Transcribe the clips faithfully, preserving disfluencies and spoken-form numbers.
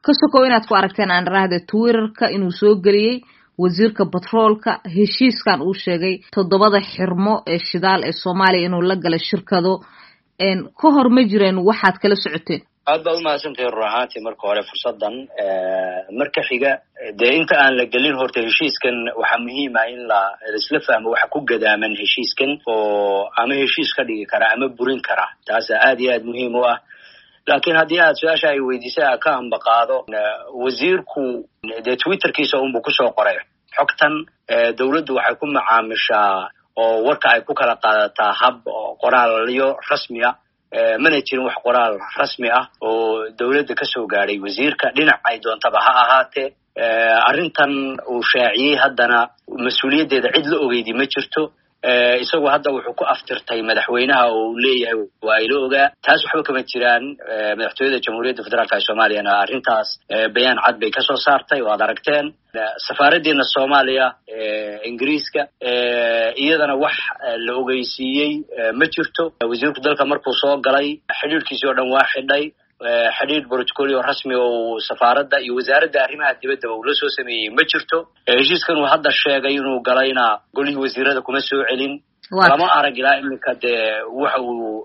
kasoo inaad ku aragteen aan raahdo Twitterka inuu soo galiyay wasiirka batroolka heshiiskan uu sheegay toddobada xirmo ee shidaal ee Soomaaliya inuu la galay shirkado een ka hor ma jireen waxaad kala socoteen aad baa u mahadsantahay ruuxaantii marka hore fursadan marka xiga dee inta aan la gelin horta heshiiskan waxa muhiim ah in la isla fahmo waxa ku gadaaman heshiiskan oo ama heshiis ka dhigi kara ama burin kara taas aad iyo aad muhiim u ah laakiin haddii aad su-aasha ay weydiisay ka amba qaado wasiirku dee twitterkiisa unbuu kusoo qoray xogtan dawladdu waxay ku macaamishaa oo warka ay ku kala qaadataa hab qoraalyo rasmi ah mana jirin wax qoraal rasmi ah oo dawladda ka soo gaaray wasiirka dhinac ay doontaba ha ahaatee arrintan uu shaaciyey haddana mas-uuliyaddeeda cid la ogeydi ma jirto isagu hadda wuxuu ku aftirtay madaxweynaha oo uu leeyahay waa ila ogaa taas waxba kama jiraan madaxtooyada jamhuuriyadda federaalka ee soomaaliyana arrintaas bayaan cad bay kasoo saartay waad aragteen safaaraddeena soomaaliya ingiriiska iyadana wax la ogeysiiyey ma jirto wasiirku dalka markuu soo galay xidhiirkiisii oo dhan waa xidhay xidhiir protocol rasmi oo safaaradda iyo wasaaradda arrimaha dibadda uu la soo sameeyey ma jirto heshiiskan uu hadda sheegay inuu galayna golihii wasiirada kuma soo celin lama arag ilaa iminka dee waxa uu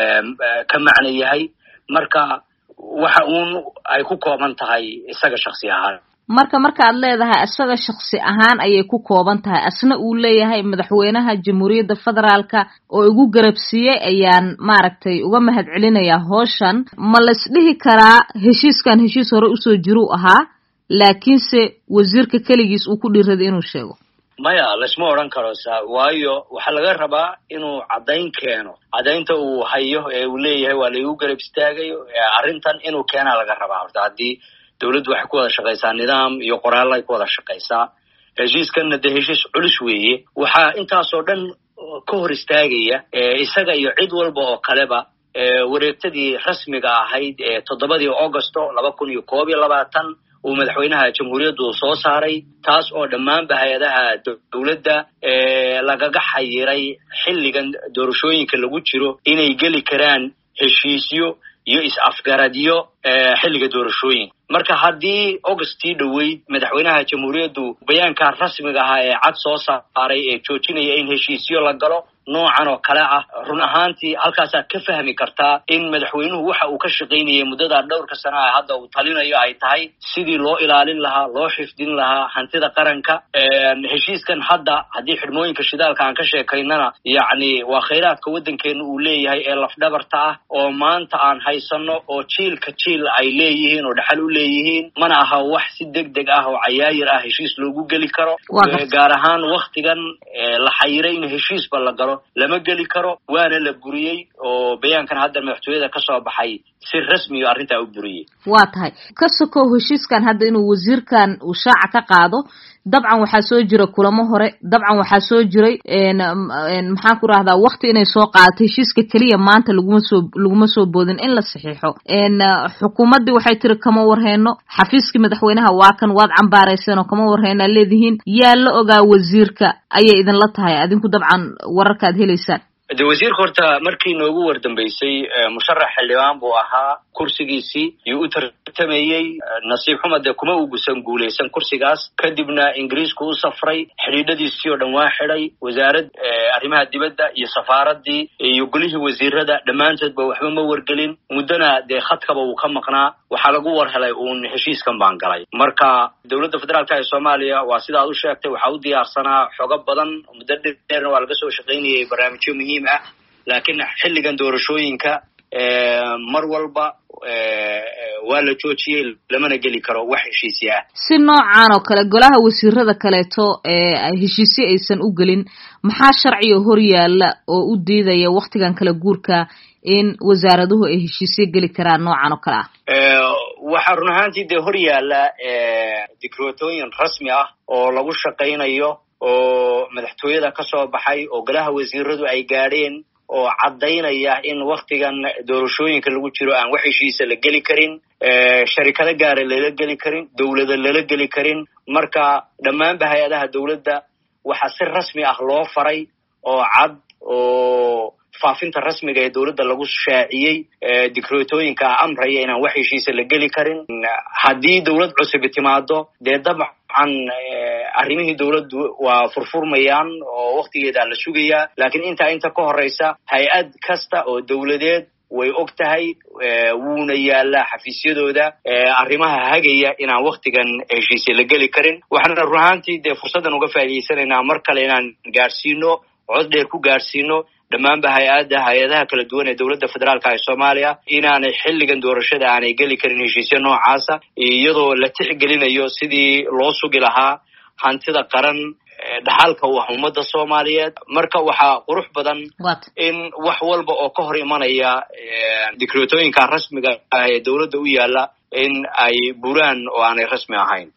ka macno yahay marka waxa uun ay ku kooban tahay isaga shakhsi ahaan marka markaad leedahay isaga shakhsi ahaan ayay ku kooban tahay asna uu leeyahay madaxweynaha jamhuuriyadda federaalka oo igu garabsiiyay ayaan maaragtay uga mahadcelinayaa howshan ma la isdhihi karaa heshiiskan heshiis hore usoo jiruu ahaa laakiinse wasiirka keligiis uu ku dhiiraday inuu sheego maya laisma odhan karo waayo waxaa laga rabaa inuu caddayn keeno caddaynta uu hayo ee uu leeyahay waa laigu garab istaagay arrintan inuu keenaa laga rabaa horta haddii dawladdu waxay ku wada shaqaysaa nidaam iyo qoraal ay ku wada shaqaysaa heshiiskanna dee heshiis culus weeye waxaa intaasoo dhan ka hor istaagaya isaga iyo cid walba oo kaleba wareegtadii rasmiga ahayd ee toddobadii augusto laba kun iyo koob iyo labaatan uu madaxweynaha jamhuuriyaddu soo saaray taas oo dhammaanba hay-adaha dawladda lagaga xayiray xilligan doorashooyinka lagu jiro inay geli karaan heshiisyo iyo is-afgaradyo xilliga doorashooyinka marka haddii augustii dhoweyd madaxweynaha jamhuuriyaddu bayaanka rasmiga ahaa ee cad soo saaray ee joojinaya in heshiisyo la galo noocan oo kale ah run ahaantii halkaasaad ka fahmi kartaa in madaxweynuhu waxa uu ka shaqaynayay muddadaa dhowrka sana ah hadda uu talinayo ay tahay sidii loo ilaalin lahaa loo xifdin lahaa hantida qaranka heshiiskan hadda haddii xidhmooyinka shidaalka aan ka sheekaynana yacni waa khayraadka waddankeena uu leeyahay ee lafdhabarta ah oo maanta aan haysano oo jiilka jiil ay leeyihiin oo dhaxal u leeyihiin mana aha wax si deg deg ah oo cayaayir ah heshiis loogu geli karo gaar ahaan waktigan la xayiray in heshiisba la galo lama geli karo waana la buriyey oo bayaankan hadda madaxtooyada ka soo baxay si rasmi ah arrintaa u buriyey waa tahay ka sokow heshiiskan hadda inuu wasiirkan uu shaaca ka qaado dabcan waxaa soo jira kulamo hore dabcan waxaa soo jiray maxaan ku rahdaa waqti inay soo qaadato heshiiska keliya maanta laguma soo laguma soo boodin in la saxiixo xukuumaddii waxay tiri kama warheyno xafiiskii madaxweynaha waa kan waad cambaarayseen oo kama warheynaa leedihiin yaa la ogaa wasiirka ayay idinla tahay adinku dabcan wararka aad helaysaan de wasiirka horta markii noogu wardambeysay musharax xildhibaan buu ahaa kursigiisii yuu u tartamayey nasiib xuma dee kuma ugusan guulaysan kursigaas kadibna ingiriisku u safray xidhiidhadiisii oo dhan waa xidhay wasaarad arrimaha dibadda iyo safaaraddii iyo golihii wasiirada dhammaantoodba waxba ma wargelin muddona dee khadkaba uu ka maqnaa waxaa lagu war helay uun heshiiskan baan galay marka dawladda federaalka ee soomaaliya waa sidaad u sheegtay waxaa u diyaarsanaa xogo badan muddo dheerna waa laga soo shaqaynayay barnaamijyo muhiim ah laakiin xilligan doorashooyinka mar walba waa la joojiyey lamana geli karo wax heshiisyo ah si noocan oo kale golaha wasiirada kaleeto ee heshiisyo aysan u gelin maxaa sharciga hor yaala oo u diidaya waktigan kala guurka in wasaaraduhu ay heshiisyo geli karaan noocan oo kale ah waxaa run ahaantii dee hor yaala dikrotooyin rasmi ah oo lagu shaqaynayo oo madaxtooyada ka soo baxay oo golaha wasiiradu ay gaadheen oo caddaynaya in waktigan doorashooyinka lagu jiro aan wax heshiisa la geli karin sharikado gaara lala geli karin dawlada lala geli karin marka dhammaanba hay-adaha dawladda waxaa si rasmi ah loo faray oo cad oo faafinta rasmiga ee dawladda lagu shaaciyey dikreetooyinka amraya inaan wax heshiisa la geli karin. haddii dawlad cusub timaado dee dabcan arrimihii dawladdu waa furfurmayaan oo waqtigeeda la sugayaa, laakiin intaa inta ka horeysa hay-ad kasta oo dawladeed way og tahay wuuna yaalaa xafiisyadooda arrimaha hagaya inaan waktigan heshiisya la geli karin. waxaana run ahaantii dee fursaddan uga faa'iidaysanaynaa mar kale inaan gaadhsiino cod dheer ku gaadhsiino dhammaanba hay-adda hay-adaha kala duwan ee dawladda federaalka ee Soomaaliya inaanay xilligan doorashada aanay geli karin heshiisyo noocaasa, iyadoo la tixgelinayo sidii loo sugi lahaa hantida qaran dhaxalka u ah ummadda Soomaaliyeed. marka waxaa qurux badan in wax walba oo ka hor imanaya dikreetooyinka rasmiga ah ee dawladda u yaala in ay buraan oo aanay rasmi ahayn.